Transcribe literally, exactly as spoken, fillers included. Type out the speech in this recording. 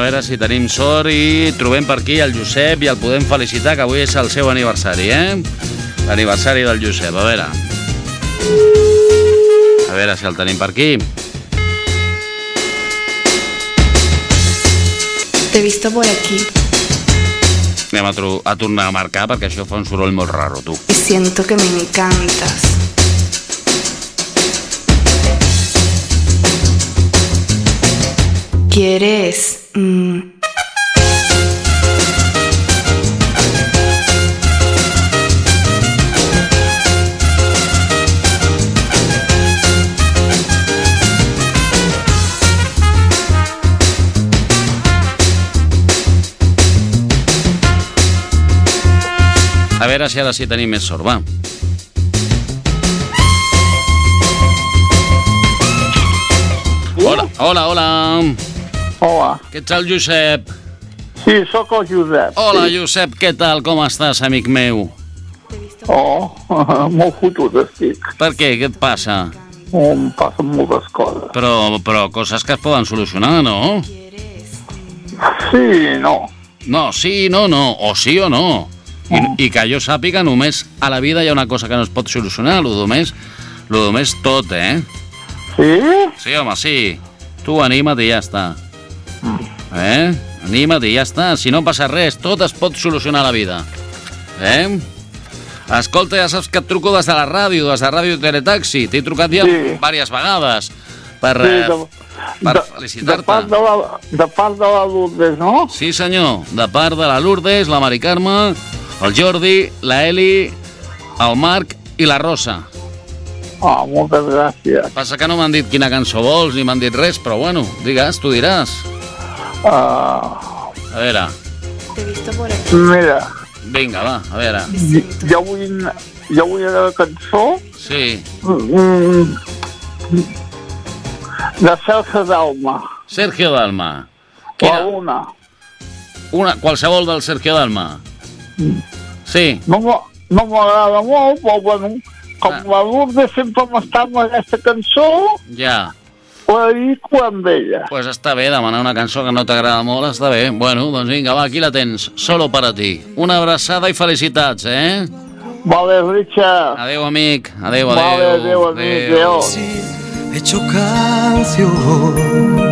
veure si tenim sort i trobem per aquí el Josep i el podem felicitar, que avui és el seu aniversari, eh? L'aniversari del Josep, a veure. A veure si el tenim per aquí. Te he visto por aquí. Anem a, a tornar a marcar perquè això fa un soroll molt raro, tu. Y siento que me encantas. ¿Quieres? Mm. A veure si ara sí tenim més sort, va. Hola, hola, hola. Hola. Què tal, Josep? Sí, sóc el Josep. Hola, sí. Josep, què tal? Com estàs, amic meu? Oh, molt fotut estic. Per què? Què et passa? Oh, em passen moltes coses. Però, però coses que es poden solucionar, no? Sí, no. No, sí, no, no. O sí o no. I, i que jo sàpiga, només a la vida hi ha una cosa que no es pot solucionar, lo només, lo només tot, eh? Sí? Sí, home, sí. Tu anima't i ja està. Eh? Anima't i ja està. Si no passa res, tot es pot solucionar a la vida. Eh? Escolta, ja saps que et truco des de la ràdio, des de Ràdio Teletaxi. T'he trucat ja sí. diverses vegades per, sí, eh, de, per de, felicitar-te. De part de, la, de part de la Lourdes, no? Sí, senyor. De part de la Lourdes, la Mari Carme, el Jordi, la Eli, el Marc i la Rosa. Ah, moltes gràcies. Passa que no m'han dit quina cançó vols ni m'han dit res, però bueno, digues, tu diràs. Uh, a veure. Te he visto por aquí. Mira. Vinga, va, a veure. Jo vull, jo vull la cançó. Sí. Mm, de Sergio Dalma. Sergio Dalma. Quina? Una. Una, qualsevol del Sergio Dalma. Sí. No m'agrada molt, però bueno, com ah. la Lourdes sempre m'està amb aquesta cançó, ja. ho dedico amb ella. Pues està bé, demanar una cançó que no t'agrada molt, està bé. Bueno, doncs vinga, va, aquí la tens, solo para ti. Una abraçada i felicitats, eh? Vale, Richard. Adéu, amic. Adéu, adéu. Vale, adéu, amic. Adéu. Hecho canción.